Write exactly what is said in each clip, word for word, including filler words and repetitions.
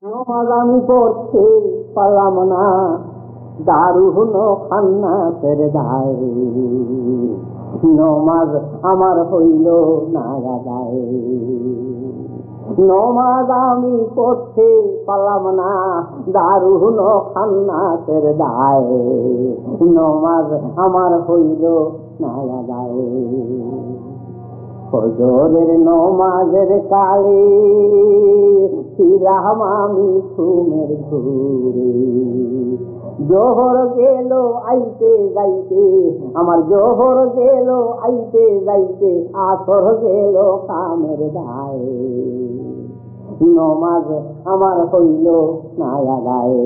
নমাজ আমি পড়তে পারলাম না, দারুণ খান্নাতের দায়। নমাজ আমার হইল না আদায়। নমাজ আমি পড়তে পারলাম না, দারুণ খান্নাতের দায়। নমাজ আমার হইল না আদায়। ফজরের নমাজের কালে ছিলাম আমি ঘুমের ঘুরে। জোহর গেল আইতে যাইতে, আমার জোহর গেল আইতে যাইতে, আসর গেল কামের দায়। নমাজ আমার হইল না আদায়।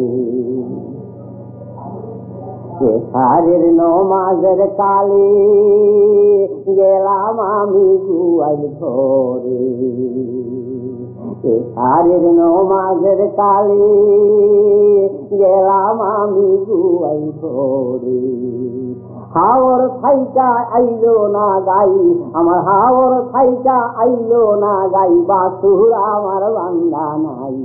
এসারের নমাজের কালে গেলাম আমি গুয়াইল ঘরে। এসারের নমাজের কালে গেলাম আমি গুয়াইল ঘরে। হাওর খাইটা আইলো না গাই, আমার হাওর খাইটা আইলো না গাই, বাসুর আমার বান্দা নাই।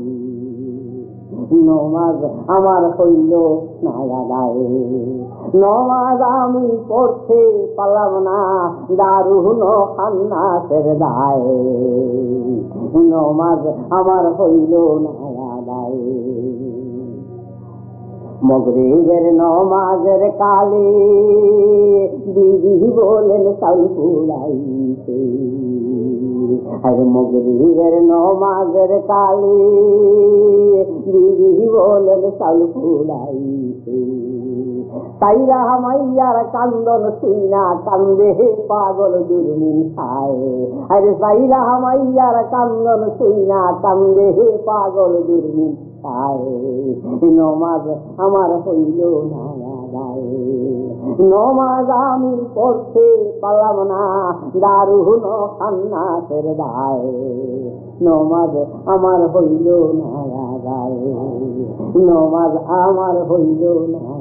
নমাজ আমার হইল না আদায়। নমাজ আমি পড়তে পারলাম না, দারুণ খান্নাতের দায়। নমাজ আমার হইল না আদায়। মগরিবের নমাজের কালে দিদি বলেন চাউল কুড়াইতে। আর মগরিবের নমাজের কালে দিদি বলেন চাউল কুড়াইতে। তাইরা মাইয়ার কান্দন শুইনা কান্দে পাগল দুর্মিন খায়। আরে সাইরা মাইয়ার কান্দন শুইনা কান্দে পাগল দুর্মিন খায়। নমাজ আমার হইল না আদায়। নমাজ আমি পড়তে পারলাম না, দারুণ খান্নাতের দায়। নমাজ আমার হইল না আদায়। নমাজ আমার হইল না